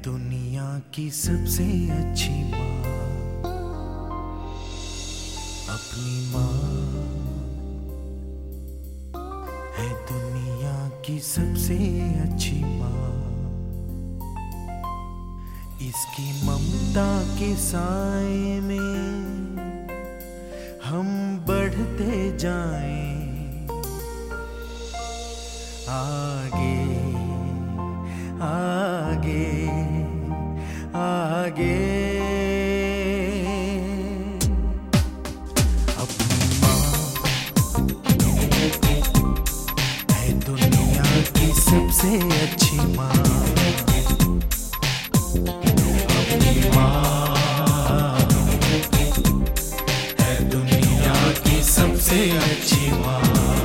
दुनिया की सबसे अच्छी माँ अपनी माँ है। दुनिया की सबसे अच्छी माँ, इसकी ममता के साए में हम बढ़ते जाएं आगे आगे आगे। अपनी माँ है दुनिया की सबसे अच्छी माँ। अपनी माँ है दुनिया की सबसे अच्छी माँ,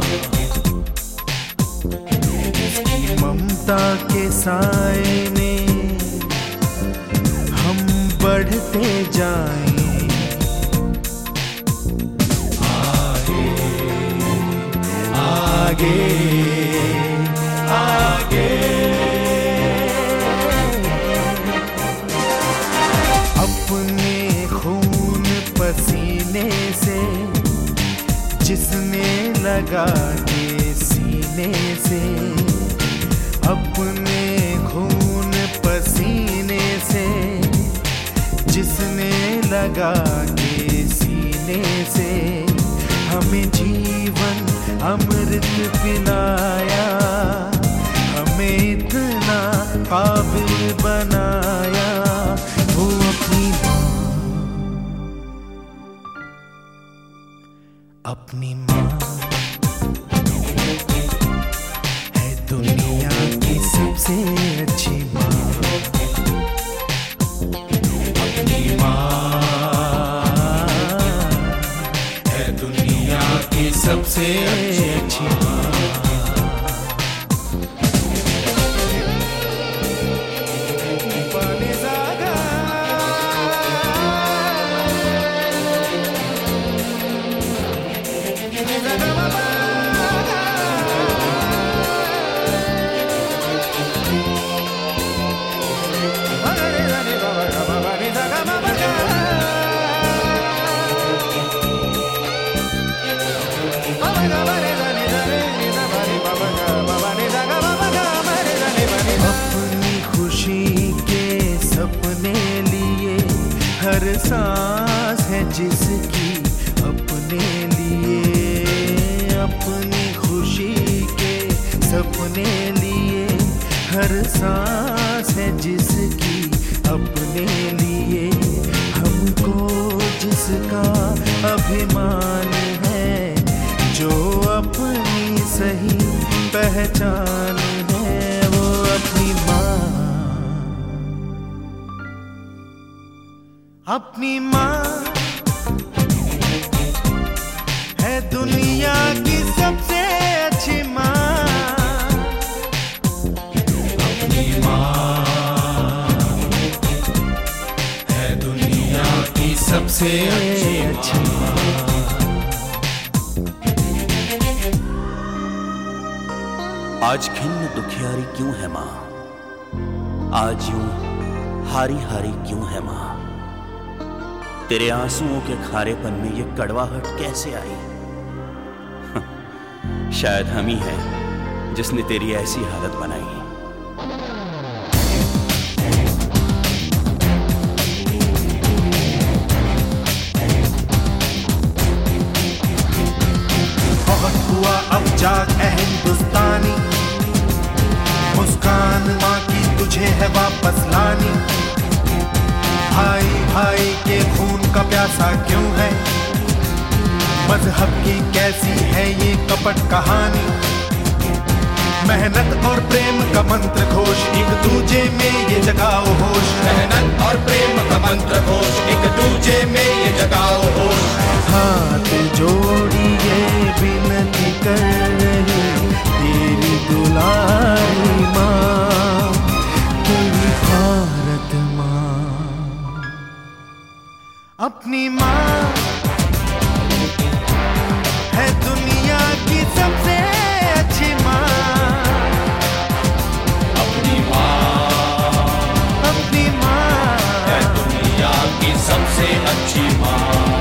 ममता के साए में हम बढ़ते जाएं आगे आगे आगे। अपने खून पसीने से जिसने लगा के सीने से, अपने खून पसीने से जिसने लगा के सीने से हमें जीवन अमृत पिलाया, हमें इतना काबिल बनाया। वो अपनी माँ, अपनी माँ है दुनिया की सबसे अच्छी माँ। अपनी माँ है दुनिया की सबसे अच्छी माँ। अपनी खुशी के सपने लिए हर सांस है जिसकी अपने लिए। अपनी खुशी के सपने लिए हर सांस है जिसकी अपने लिए। हमको जिसका अभिमान है, जो अपनी सही पहचान है, वो अपनी माँ। अपनी माँ है दुनिया की सबसे अच्छी माँ। अपनी माँ है दुनिया की सबसे अच्छी माँ। आज खिन्न दुखियारी क्यों है माँ, आज यूं हारी हारी क्यों है माँ। तेरे आंसुओं के खारेपन में ये कड़वाहट कैसे आई। शायद हम ही हैं जिसने तेरी ऐसी हालत बनाई। बहुत हुआ अब जाग ए हिंदुस्तानी, मुस्कान माँ की तुझे है वापस लानी। भाई भाई के खून का प्यासा क्यों है, मजहब की कैसी है ये कपट कहानी। मेहनत और प्रेम का मंत्र घोष एक दूजे में ये जगाओ होश। मेहनत और प्रेम का मंत्र घोष एक दूजे में ये जगाओ होश। हाथ जोड़िए विनती कर रही तेरी दुलारी माँ, तेरी भारत माँ। अपनी माँ है दुनिया की सबसे अच्छी माँ। अपनी माँ अपनी कामाक्षी माँ